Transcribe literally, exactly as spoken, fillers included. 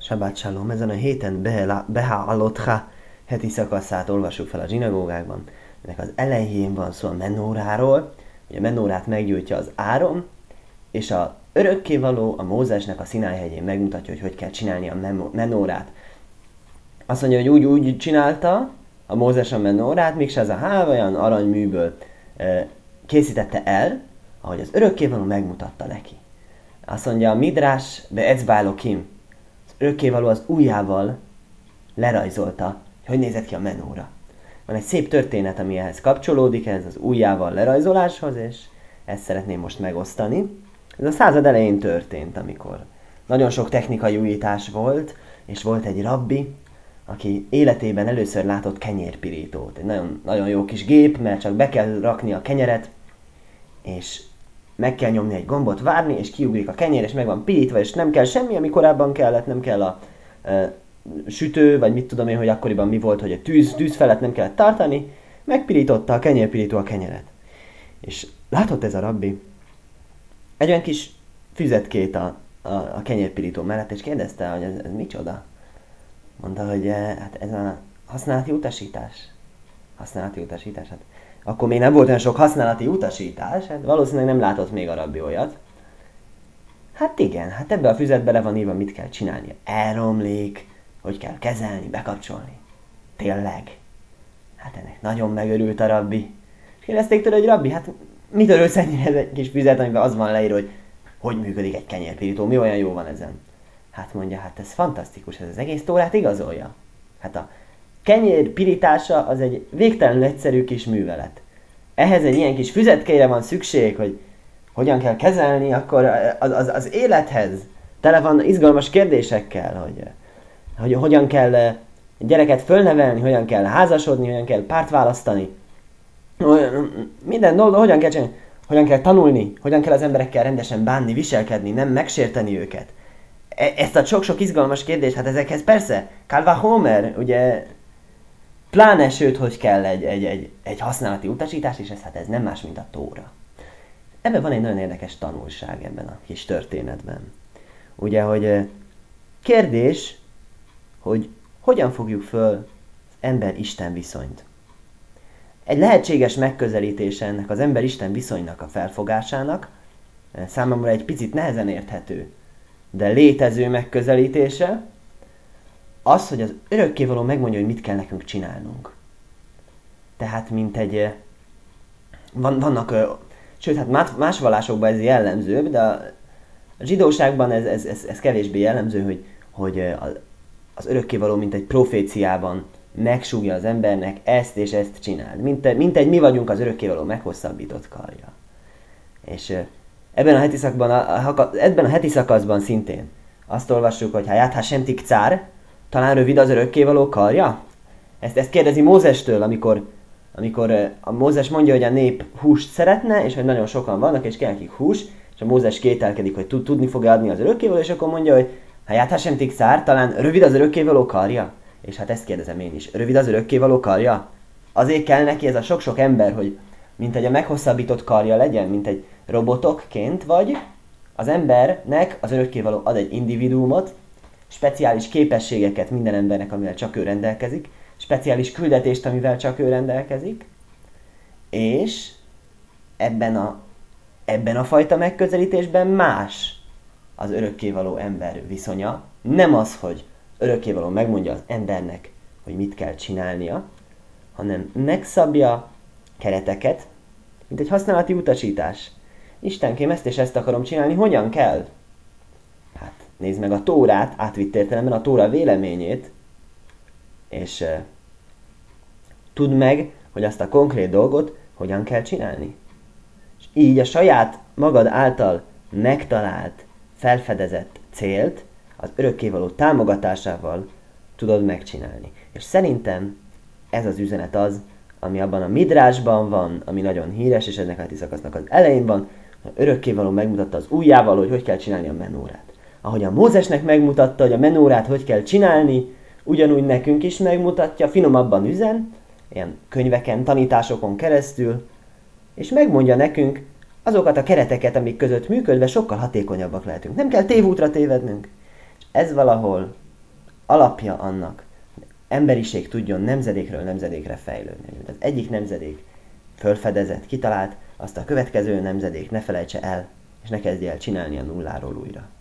Sabbat Shalom, ezen a héten Beha-alotcha heti szakaszát olvassuk fel a zsinagógákban. Ennek az elején van szó a menóráról, ugye a menórát meggyújtja az Áron, és a örökkévaló a Mózesnek a Szináj hegyén megmutatja, hogy hogy kell csinálni a menórát. Azt mondja, hogy úgy, úgy csinálta a Mózes a menórát, mégse ez a hál olyan aranyműből e, készítette el, ahogy az örökkévaló megmutatta neki. Azt mondja, a Midrás be Ecbálokim, az örökkévaló az ujjával lerajzolta, hogy hogy nézett ki a menóra. Van egy szép történet, ami ehhez kapcsolódik, ez az ujjával lerajzoláshoz, és ezt szeretném most megosztani. Ez a század elején történt, amikor nagyon sok technikai újítás volt, és volt egy rabbi, aki életében először látott kenyérpirítót. Egy nagyon, nagyon jó kis gép, mert csak be kell rakni a kenyeret, és meg kell nyomni egy gombot, várni, és kiugrik a kenyér, és meg van pirítva, és nem kell semmi, ami korábban kellett, nem kell a e, sütő, vagy mit tudom én, hogy akkoriban mi volt, hogy a tűz, tűz felett nem kellett tartani, megpirította a kenyérpirító a kenyeret. És látott ez a rabbi egy olyan kis füzetkét a, a, a kenyérpirító mellett, és kérdezte, hogy ez, ez micsoda? Mondta, hogy hát ez a használati utasítás. Használati utasítás, hát akkor még nem volt olyan sok használati utasítás, hát valószínűleg nem látott még a rabbi olyat. Hát igen, hát ebbe a füzetbe le van írva, mit kell csinálni. Elromlik, hogy kell kezelni, bekapcsolni. Tényleg. Hát ennek nagyon megörült a rabbi. És kérdezték tőle, hogy rabbi, hát mit örülsz ennyire ez egy kis füzet, amiben az van leírva, hogy hogy működik egy kenyérpirító, mi olyan jó van ezen. Hát mondja, hát ez fantasztikus, ez az egész Tórát igazolja. Hát a kenyér pirítása az egy végtelenül egyszerű kis művelet. Ehhez egy ilyen kis füzetkére van szükség, hogy hogyan kell kezelni, akkor az, az, az élethez tele van izgalmas kérdésekkel, hogy, hogy hogyan kell gyereket fölnevelni, hogyan kell házasodni, hogyan kell párt választani. Minden dolog, hogyan kell csinálni, hogyan kell tanulni, hogyan kell az emberekkel rendesen bánni, viselkedni, nem megsérteni őket. Ezt a sok-sok izgalmas kérdést, hát ezekhez persze, Kálva Homer, ugye, pláne sőt, hogy kell egy, egy, egy, egy használati utasítás, és ez, hát ez nem más, mint a Tóra. Ebben van egy nagyon érdekes tanulság ebben a kis történetben. Ugye, hogy kérdés, hogy hogyan fogjuk föl az ember-Isten viszonyt. Egy lehetséges megközelítése ennek az ember-Isten viszonynak a felfogásának, számomra egy picit nehezen érthető, de létező megközelítése, az, hogy az örökkévaló megmondja, hogy mit kell nekünk csinálnunk. Tehát, mint egy... Van, vannak... Sőt, hát más vallásokban ez jellemzőbb, de a zsidóságban ez, ez, ez, ez kevésbé jellemző, hogy, hogy az örökkévaló, mint egy proféciában megsúgja az embernek, ezt és ezt csináld. Mint, mint egy mi vagyunk az örökkévaló meghosszabbított karja. És ebben a heti szakban, a, a, ebben a heti szakaszban szintén azt olvassuk, hogy ha játha sem tikcár, talán rövid az örökkévaló karja? Ezt, ezt kérdezi Mózestől, amikor, amikor a Mózes mondja, hogy a nép húst szeretne, és hogy nagyon sokan vannak, és kell nekik hús, és a Mózes kételkedik, hogy tud, tudni fog adni az örökkévaló, és akkor mondja, hogy ha játha sem tikcár, talán rövid az örökkévaló karja? És hát ezt kérdezem én is. Rövid az örökkévaló karja? Azért kell neki ez a sok-sok ember, hogy mint egy a meghosszabbított karja legyen, mint egy robotokként, vagy az embernek az örökkévaló ad egy individuumot, speciális képességeket minden embernek, amivel csak ő rendelkezik, speciális küldetést, amivel csak ő rendelkezik, és ebben a, ebben a fajta megközelítésben más az örökkévaló ember viszonya. Nem az, hogy örökkévaló megmondja az embernek, hogy mit kell csinálnia, hanem megszabja kereteket, mint egy használati utasítás. Istenkém, ezt és ezt akarom csinálni, hogyan kell? Hát nézd meg a Tórát, átvitt értelemben a Tóra véleményét, és uh, tudd meg, hogy azt a konkrét dolgot hogyan kell csinálni. És így a saját magad által megtalált, felfedezett célt az örökkévaló támogatásával tudod megcsinálni. És szerintem ez az üzenet az, ami abban a Midrásban van, ami nagyon híres, és ennek a heti szakasznak az elején van, az örökkévaló megmutatta az ujjával, hogy hogy kell csinálni a menórát. Ahogy a Mózesnek megmutatta, hogy a menórát hogy kell csinálni, ugyanúgy nekünk is megmutatja, finomabban üzen, ilyen könyveken, tanításokon keresztül, és megmondja nekünk azokat a kereteket, amik között működve sokkal hatékonyabbak lehetünk. Nem kell tévútra tévednünk. És ez valahol alapja annak, hogy emberiség tudjon nemzedékről nemzedékre fejlődni. Az egyik nemzedék fölfedezett, kitalált, azt a következő nemzedék ne felejtse el, és ne kezdje el csinálni a nulláról újra.